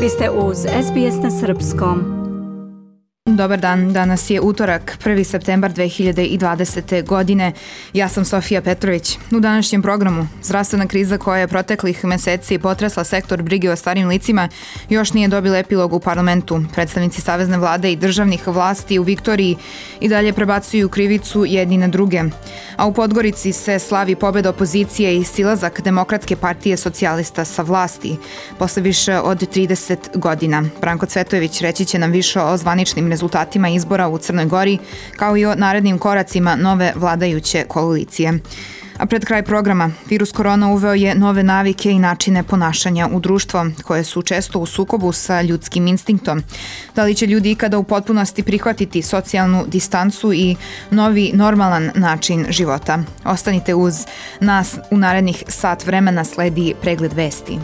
Vi ste uz SBS na Srpskom. Dobar dan, danas je utorak, 1. septembar 2020. godine. Ja sam Sofija Petrović. U današnjem programu zdravstvena kriza koja je proteklih meseci potresla sektor brige o starim licima još nije dobila epilog u parlamentu. Predstavnici savezne vlade i državnih vlasti u Viktoriji i dalje prebacuju krivicu jedni na druge. A u Podgorici se slavi pobeda opozicije i silazak Demokratske partije socijalista sa vlasti posle više od 30 godina. Branko Cvetojević reći će nam više o zvaničnim rezultatima izbora u Crnoj Gori, kao i o narednim koracima nove vladajuće koalicije. A pred kraj programa, virus korona uveo je nove navike i načine ponašanja u društvo, koje su često u sukobu sa ljudskim instinktom. Da li će ljudi ikada u potpunosti prihvatiti socijalnu distancu i novi normalan način života? Ostanite uz nas, u narednih sat vremena sledi pregled vesti.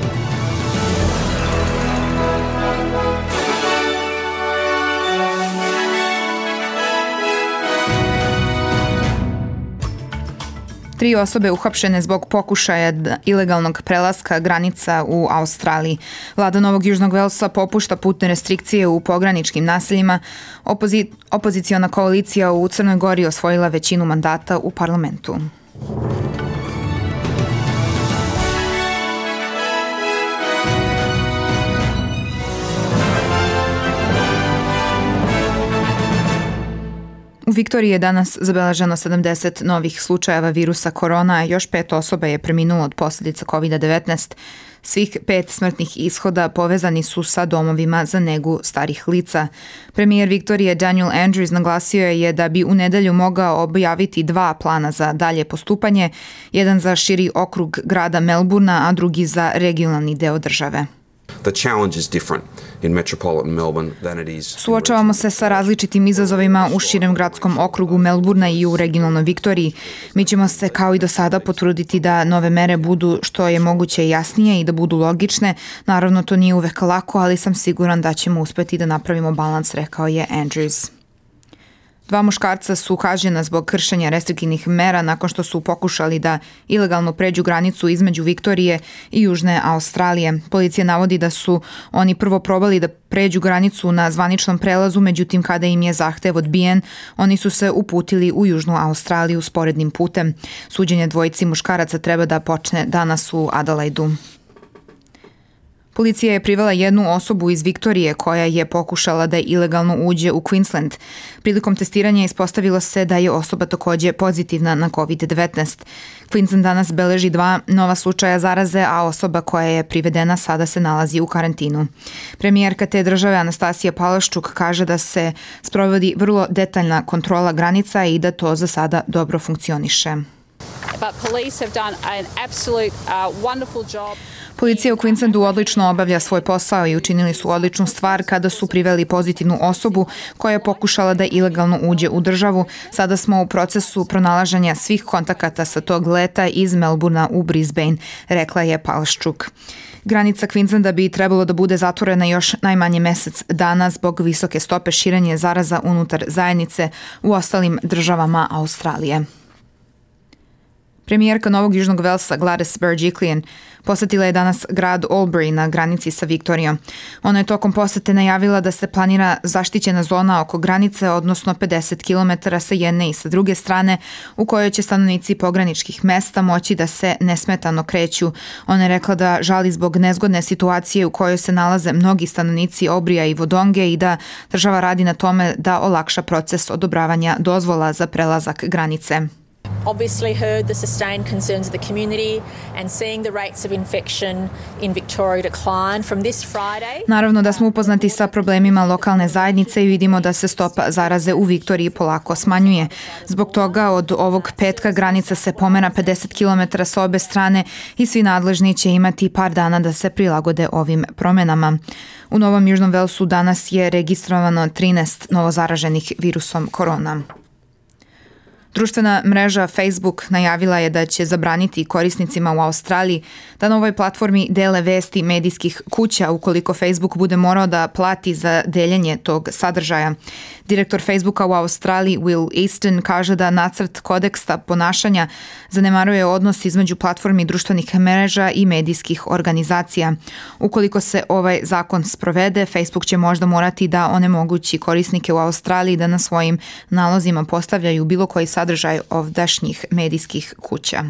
Tri osobe uhapšene zbog pokušaja ilegalnog prelaska granica u Australiji. Vlada Novog Južnog Velsa popušta putne restrikcije u pograničkim naseljima. Opoziciona koalicija u Crnoj Gori osvojila većinu mandata u parlamentu. U Viktoriji je danas zabeleženo 70 novih slučajeva virusa korona, a još 5 osoba je preminulo od posljedica COVID-19. Svih 5 smrtnih ishoda povezani su sa domovima za negu starih lica. Premijer Viktorije Daniel Andrews naglasio je da bi u nedelju mogao objaviti 2 plana za dalje postupanje, jedan za širi okrug grada Melburna, a drugi za regionalni deo države. Suočavamo se sa različitim izazovima u širem gradskom okrugu Melburna i u regionalnoj Viktoriji. Mi ćemo se kao i do sada potruditi da nove mere budu što je moguće jasnije i da budu logične. Naravno, to nije uvek lako, ali sam siguran da ćemo uspeti da napravimo balans, rekao je Andrews. 2 muškarca su kažnjena zbog kršenja restriktivnih mera nakon što su pokušali da ilegalno pređu granicu između Viktorije i Južne Australije. Policija navodi da su oni prvo probali da pređu granicu na zvaničnom prelazu, međutim kada im je zahtev odbijen, oni su se uputili u Južnu Australiju sporednim putem. Suđenje dvojici muškaraca treba da počne danas u Adelaidu. Policija je privela jednu osobu iz Viktorije koja je pokušala da ilegalno uđe u Queensland. Prilikom testiranja ispostavilo se da je osoba takođe pozitivna na COVID-19. Queensland danas beleži 2 nova slučaja zaraze, a osoba koja je privedena sada se nalazi u karantinu. Premijerka te države Anastasija Palaščuk kaže da se sprovodi vrlo detaljna kontrola granica i da to za sada dobro funkcioniše. Policija u Queenslandu odlično obavlja svoj posao i učinili su odličnu stvar kada su priveli pozitivnu osobu koja je pokušala da ilegalno uđe u državu. Sada smo u procesu pronalaženja svih kontakata sa tog leta iz Melburna u Brisbane, rekla je Palaščuk. Granica Queenslanda bi trebalo da bude zatvorena još najmanje mesec dana zbog visoke stope širenja zaraza unutar zajednice u ostalim državama Australije. Premijerka Novog Južnog Velsa Gladys Berejiklian posetila je danas grad Albury na granici sa Viktorijom. Ona je tokom posete najavila da se planira zaštićena zona oko granice, odnosno 50 km sa jedne i sa druge strane, u kojoj će stanovnici pograničkih mesta moći da se nesmetano kreću. Ona je rekla da žali zbog nezgodne situacije u kojoj se nalaze mnogi stanovnici Obrija i Wodonge i da država radi na tome da olakša proces odobravanja dozvola za prelazak granice. Obviously heard the sustained concerns of the community and seeing the rates of infection in Victoria decline from this Friday. Naravno da smo upoznati sa problemima lokalne zajednice i vidimo da se stopa zaraze u Viktoriji polako smanjuje. Zbog toga od ovog petka granica se pomera 50 km sa obe strane i svi nadležni će imati par dana da se prilagode ovim promenama. U Novom Južnom Velsu danas je registrovano 13 novozaraženih virusom korona. Društvena mreža Facebook najavila je da će zabraniti korisnicima u Australiji da na ovoj platformi dele vesti medijskih kuća ukoliko Facebook bude morao da plati za deljenje tog sadržaja. Direktor Facebooka u Australiji Will Easton kaže da nacrt kodeksa ponašanja zanemaruje odnos između platformi društvenih mreža i medijskih organizacija. Ukoliko se ovaj zakon sprovede, Facebook će možda morati da onemogući korisnike u Australiji da na svojim nalozima postavljaju bilo koji sadržaj ovdašnjih medijskih kuća.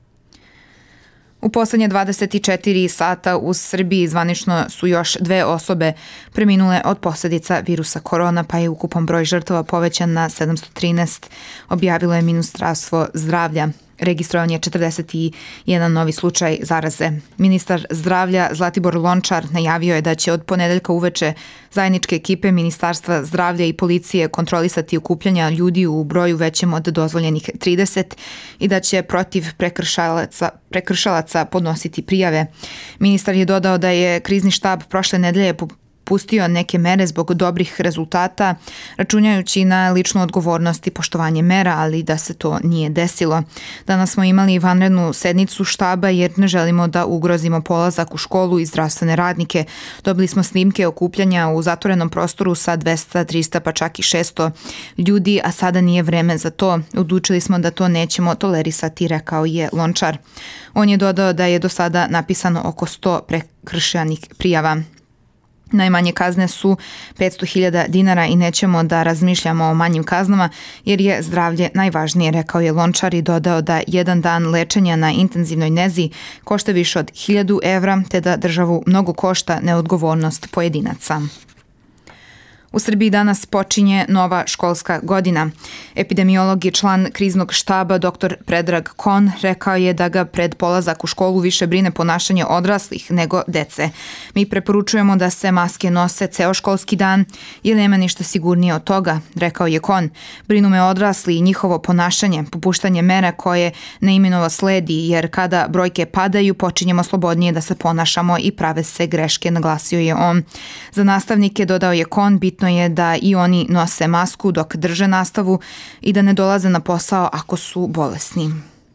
U poslednje 24 sata u Srbiji zvanično su još 2 osobe preminule od posljedica virusa korona, pa je ukupan broj žrtava povećan na 713, objavilo je Ministarstvo zdravlja. Registrovan je 41 novi slučaj zaraze. Ministar zdravlja Zlatibor Lončar najavio je da će od ponedeljka uveče zajedničke ekipe Ministarstva zdravlja i policije kontrolisati okupljanja ljudi u broju većem od dozvoljenih 30 i da će protiv prekršalaca podnositi prijave. Ministar je dodao da je krizni štab prošle nedelje pustio neke mere zbog dobrih rezultata, računajući na ličnu odgovornost i poštovanje mera, ali da se to nije desilo. Danas smo imali vanrednu sednicu štaba jer ne želimo da ugrozimo polazak u školu i zdravstvene radnike. Dobili smo snimke okupljanja u zatvorenom prostoru sa 200, 300 pa čak i 600 ljudi, a sada nije vreme za to. Odlučili smo da to nećemo tolerisati, rekao je Lončar. On je dodao da je do sada napisano oko 100 prekršenih prijava. Najmanje kazne su 500.000 dinara i nećemo da razmišljamo o manjim kaznama jer je zdravlje najvažnije, rekao je Lončar i dodao da jedan dan lečenja na intenzivnoj nezi košta više od 1.000 evra, te da državu mnogo košta neodgovornost pojedinaca. U Srbiji danas počinje nova školska godina. Epidemiolog i član kriznog štaba dr. Predrag Kon rekao je da ga pred polazak u školu više brine ponašanje odraslih nego dece. Mi preporučujemo da se maske nose ceo školski dan jer nema ništa sigurnije od toga, rekao je Kon. Brinu me odrasli i njihovo ponašanje, popuštanje mera koje neimenova sledi jer kada brojke padaju počinjemo slobodnije da se ponašamo i prave se greške, naglasio je on. Za nastavnike, dodao je Kon, bitno je da i oni nose masku dok drže nastavu i da ne dolaze na posao ako su bolesni.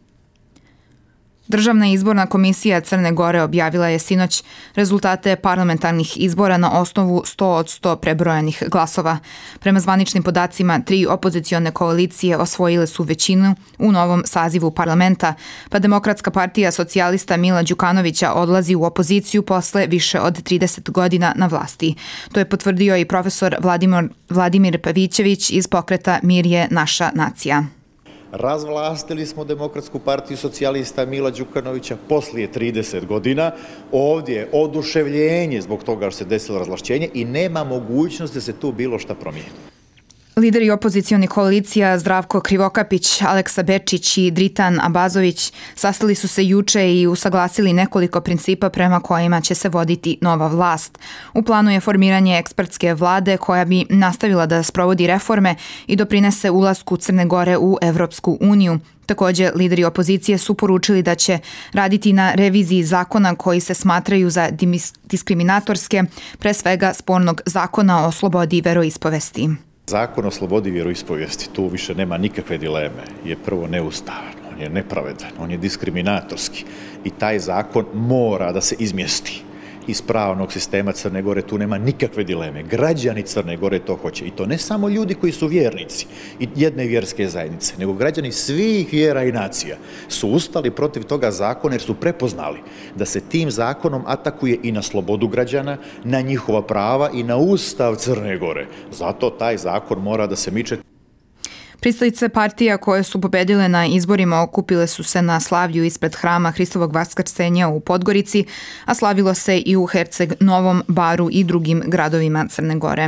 Državna izborna komisija Crne Gore objavila je sinoć rezultate parlamentarnih izbora na osnovu 100 od 100 prebrojanih glasova. Prema zvaničnim podacima, 3 opozicione koalicije osvojile su većinu u novom sazivu parlamenta, pa Demokratska partija socijalista Mila Đukanovića odlazi u opoziciju posle više od 30 godina na vlasti. To je potvrdio i profesor Vladimir Pavićević iz pokreta Mir je naša nacija. Razvlastili smo Demokratsku partiju socijalista Mila Đukanovića poslije 30 godina. Ovdje je oduševljenje zbog toga što se desilo razvlašćenje i nema mogućnosti da se tu bilo šta promijeni. Lideri opozicionih koalicija Zdravko Krivokapić, Aleksa Bečić i Dritan Abazović sastali su se juče i usaglasili nekoliko principa prema kojima će se voditi nova vlast. U planu je formiranje ekspertske vlade koja bi nastavila da sprovodi reforme i doprinese ulasku Crne Gore u Evropsku uniju. Također, lideri opozicije su poručili da će raditi na reviziji zakona koji se smatraju za diskriminatorske, pre svega spornog zakona o slobodi veroispovesti. Zakon o slobodi vjeroispovijesti, tu više nema nikakve dileme, je prvo neustavan, on je nepravedan, on je diskriminatorski i taj zakon mora da se izmjesti iz pravnog sistema Crne Gore, tu nema nikakve dileme. Građani Crne Gore to hoće i to ne samo ljudi koji su vjernici i jedne vjerske zajednice, nego građani svih vjera i nacija su ustali protiv toga zakona jer su prepoznali da se tim zakonom atakuje i na slobodu građana, na njihova prava i na ustav Crne Gore. Zato taj zakon mora da se miče. Pristalice partija koje su pobedile na izborima okupile su se na slavlju ispred hrama Hristovog Vaskrsenja u Podgorici, a slavilo se i u Herceg Novom, Baru i drugim gradovima Crne Gore.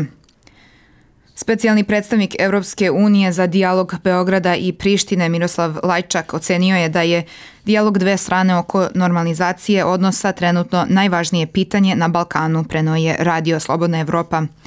Specijalni predstavnik Evropske unije za dijalog Beograda i Prištine Miroslav Lajčak ocenio je da je dijalog dve strane oko normalizacije odnosa trenutno najvažnije pitanje na Balkanu, preno je Radio Slobodna Evropa.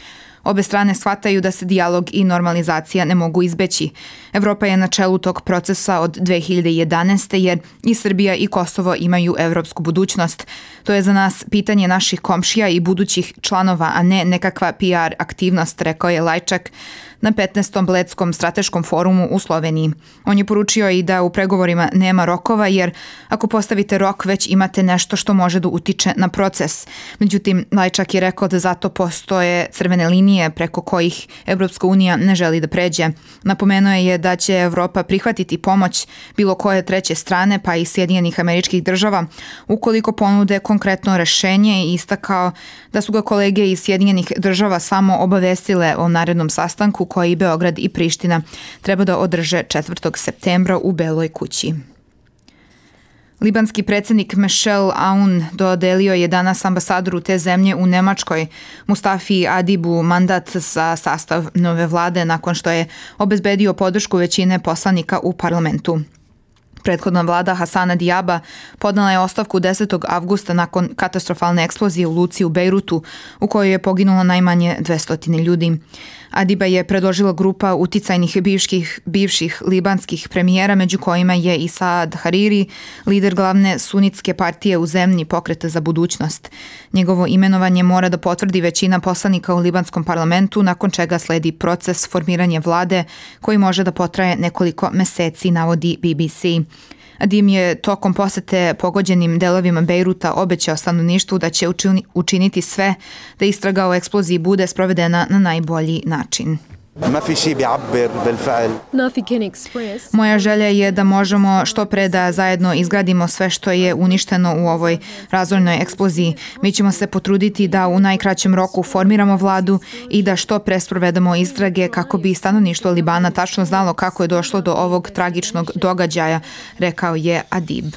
Obe strane shvataju da se dijalog i normalizacija ne mogu izbeći. Evropa je na čelu tog procesa od 2011. jer i Srbija i Kosovo imaju evropsku budućnost. To je za nas pitanje naših komšija i budućih članova, a ne nekakva PR aktivnost, rekao je Lajčak na 15. Bledskom strateškom forumu u Sloveniji. On je poručio i da u pregovorima nema rokova, jer ako postavite rok već imate nešto što može da utiče na proces. Međutim, Lajčak je rekao da zato postoje crvene linije preko kojih Evropska unija ne želi da pređe. Napomenuo je da će Evropa prihvatiti pomoć bilo koje treće strane, pa i Sjedinjenih Američkih Država, ukoliko ponude konkretno rešenje i istakao da su ga kolege iz Sjedinjenih Država samo obavestile o narednom sastanku koji Beograd i Priština treba da održe 4. septembra u Beloj kući. Libanski predsjednik Michel Aoun dodelio je danas ambasadoru te zemlje u Nemačkoj, Mustafi Adibu, mandat za sastav nove vlade nakon što je obezbedio podršku većine poslanika u parlamentu. Prethodna vlada Hasana Dijaba podnala je ostavku 10. avgusta nakon katastrofalne eksplozije u luci u Bejrutu, u kojoj je poginulo najmanje 200 ljudi. Adiba je predložila grupa uticajnih bivših libanskih premijera, među kojima je i Saad Hariri, lider glavne sunitske partije u zemlji Pokreta za budućnost. Njegovo imenovanje mora da potvrdi većina poslanika u libanskom parlamentu, nakon čega sledi proces formiranja vlade koji može da potraje nekoliko meseci, navodi BBC. Adim je tokom posete pogođenim delovima Bejruta obećao stanovništvu da će učiniti sve da istraga o eksploziji bude sprovedena na najbolji način. Moja želja je da možemo što pre da zajedno izgradimo sve što je uništeno u ovoj razornoj eksploziji. Mi ćemo se potruditi da u najkraćem roku formiramo vladu i da što pre sprovedemo istrage kako bi stanovništvo Libana tačno znalo kako je došlo do ovog tragičnog događaja, rekao je Adib.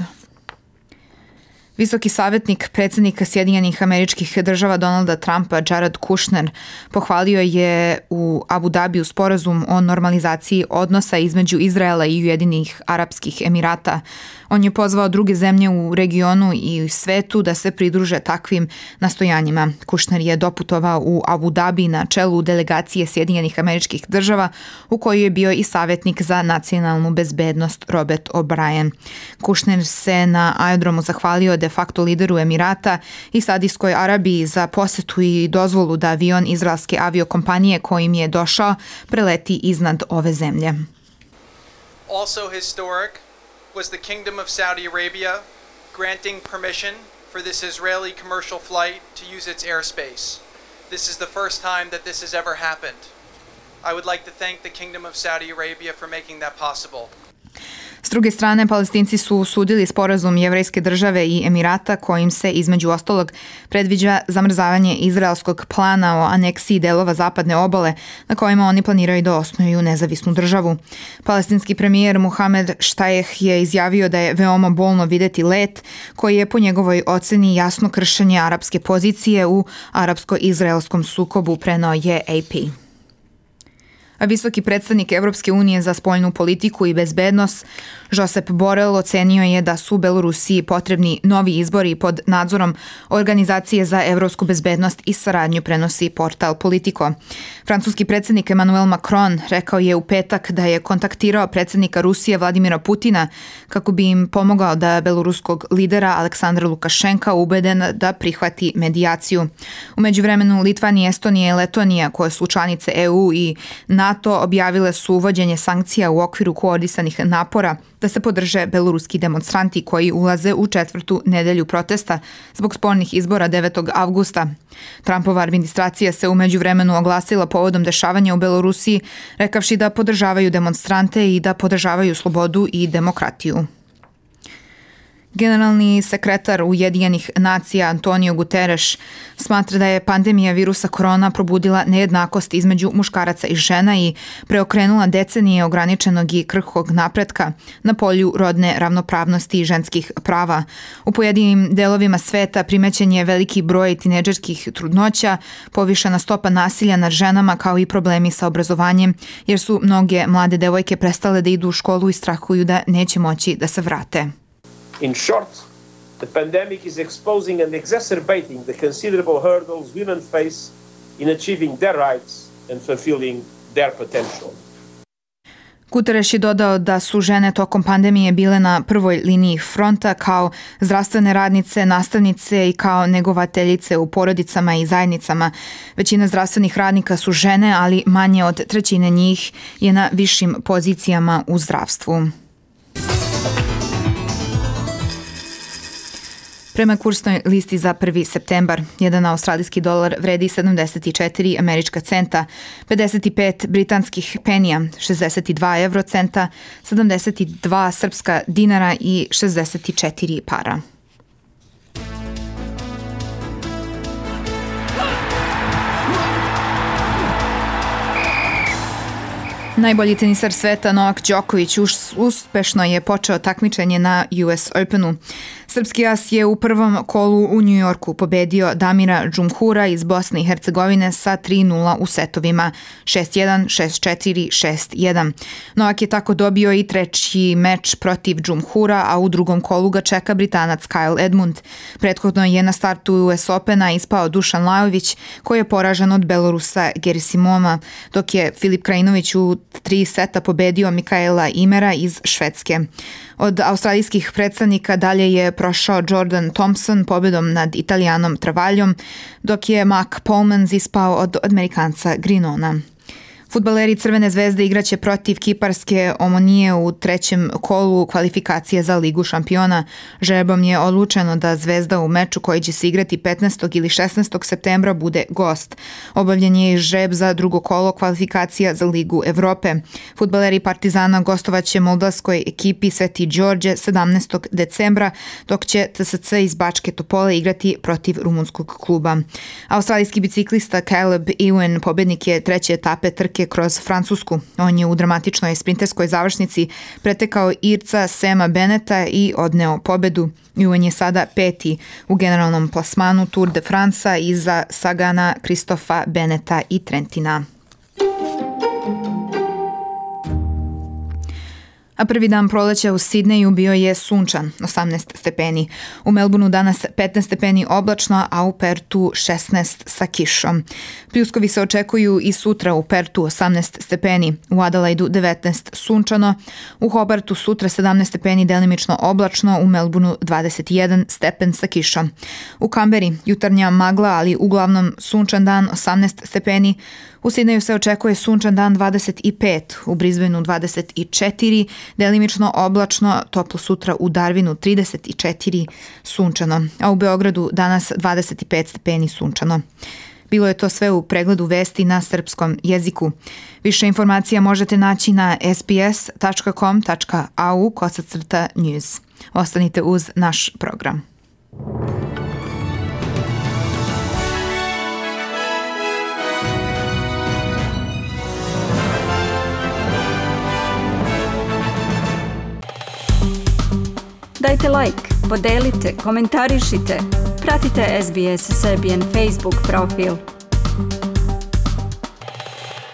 Visoki savjetnik predsjednika Sjedinjenih Američkih Država Donalda Trumpa, Jared Kushner, pohvalio je u Abu Dabiju sporazum o normalizaciji odnosa između Izraela i Ujedinjenih Arapskih Emirata. On je pozvao druge zemlje u regionu i svetu da se pridruže takvim nastojanjima. Kushner je doputovao u Abu Dabi na čelu delegacije Sjedinjenih Američkih Država, u kojoj je bio i savjetnik za nacionalnu bezbednost Robert O'Brien. Kushner se na aerodromu zahvalio de facto lideru Emirata i Saudijskoj Arabiji za posetu i dozvolu da avion izraelske aviokompanije kojim je došao preleti iznad ove zemlje. Also historic was the Kingdom of Saudi Arabia granting permission for this Israeli commercial flight to use its airspace. This is the first time that this has ever happened. I would like to thank the Kingdom of Saudi Arabia for making that possible. S druge strane, Palestinci su osudili sporazum Jevrejske države i Emirata kojim se između ostalog predviđa zamrzavanje izraelskog plana o aneksiji delova zapadne obale na kojima oni planiraju da osnuju nezavisnu državu. Palestinski premijer Mohamed Štajeh je izjavio da je veoma bolno videti let koji je po njegovoj oceni jasno kršenje arapske pozicije u arapsko-izraelskom sukobu, preneo je AP. A visoki predstavnik Evropske unije za spoljnu politiku i bezbednost Josep Borrell ocenio je da su Belorusiji potrebni novi izbori pod nadzorom Organizacije za evropsku bezbednost i saradnju, prenosi portal Politico. Francuski predsednik Emmanuel Macron rekao je u petak da je kontaktirao predsednika Rusije Vladimira Putina kako bi im pomogao da beloruskog lidera Aleksandra Lukašenka ubeden da prihvati medijaciju. U međuvremenu Litvanija, Estonija i Letonija, koje su članice EU i NATO, objavile su uvođenje sankcija u okviru koordisanih napora da se podrže beloruski demonstranti koji ulaze u 4. nedelju protesta zbog spornih izbora 9. avgusta. Trumpova administracija se u međuvremenu oglasila povodom dešavanja u Belorusiji, rekavši da podržavaju demonstrante i da podržavaju slobodu i demokratiju. Generalni sekretar Ujedinjenih nacija Antonio Guterres smatra da je pandemija virusa korona probudila nejednakost između muškaraca i žena i preokrenula decenije ograničenog i krhkog napretka na polju rodne ravnopravnosti i ženskih prava. U pojedinim delovima sveta primećen je veliki broj tinejdžerskih trudnoća, povišena stopa nasilja nad ženama kao i problemi sa obrazovanjem, jer su mnoge mlade devojke prestale da idu u školu i strahuju da neće moći da se vrate. In short, the pandemic is exposing and exacerbating the considerable hurdles women face in achieving their rights and fulfilling their potential. Guterres je dodao da su žene tokom pandemije bile na prvoj liniji fronta kao zdravstvene radnice, nastavnice i kao negovateljice u porodicama i zajednicama. Većina zdravstvenih radnika su žene, ali manje od trećine njih je na višim pozicijama u zdravstvu. Prema kursnoj listi za 1. septembar, jedan australijski dolar vredi 74 američka centa, 55 britanskih penija, 62 eurocenta, 72 srpska dinara i 64 para. Najbolji tenisar sveta Novak Đoković uspešno je počeo takmičenje na US Openu. Srpski as je u prvom kolu u Njujorku pobedio Damira Džumhura iz Bosne i Hercegovine sa 3-0 u setovima 6-1, 6-4, 6-1. Novak je tako dobio i treći meč protiv Džumhura, a u drugom kolu ga čeka Britanac Kyle Edmund. Prethodno je na startu US Opena ispao Dušan Lajović, koji je poražen od Belorusa Gerasimova, dok je Filip Krajinović u 3 seta pobedio Mikaela Imera iz Švedske. Od australijskih predstavnika dalje je prošao Jordan Thompson pobedom nad Italijanom Travaljom, dok je Mac Polmans ispao od Amerikanca Grinona. Fudbaleri Crvene zvezde igraće protiv kiparske Omonije u trećem kolu kvalifikacije za Ligu šampiona. Žrebom je odlučeno da Zvezda u meču koji će se igrati 15. ili 16. septembra bude gost. Obavljen je i žreb za drugo kolo kvalifikacija za Ligu Evrope. Fudbaleri Partizana gostovaće moldavskoj ekipi Sveti Đorđe 17. decembra, dok će TSC iz Bačke Topole igrati protiv rumunskog kluba. Australijski biciklista Caleb Ewan pobednik je treće etape trke kroz Francusku. On je u dramatičnoj sprinterskoj završnici pretekao Irca Sema Beneta i odneo pobedu. Ewan je sada 5. u generalnom plasmanu Tour de France iza Sagana, Kristofa Beneta i Trentina. A prvi dan proleća u Sidneju bio je sunčan, 18 stepeni. U Melbourneu danas 15 stepeni oblačno, a u Pertu 16 sa kišom. Pljuskovi se očekuju i sutra u Pertu 18 stepeni, u Adelaidu 19 sunčano, u Hobartu sutra 17 stepeni delimično oblačno, u Melbourneu 21 stepen sa kišom. U Kamberi jutarnja magla, ali uglavnom sunčan dan 18 stepeni, u Sidneju se očekuje sunčan dan 25, u Brisbaneu 24, delimično oblačno, toplo sutra u Darwinu 34, sunčano, a u Beogradu danas 25 stepeni sunčano. Bilo je to sve u pregledu vesti na srpskom jeziku. Više informacija možete naći na sbs.com.au/news. Ostanite uz naš program. Dajte like, podelite, komentarišite. Pratite SBS Serbian Facebook profil.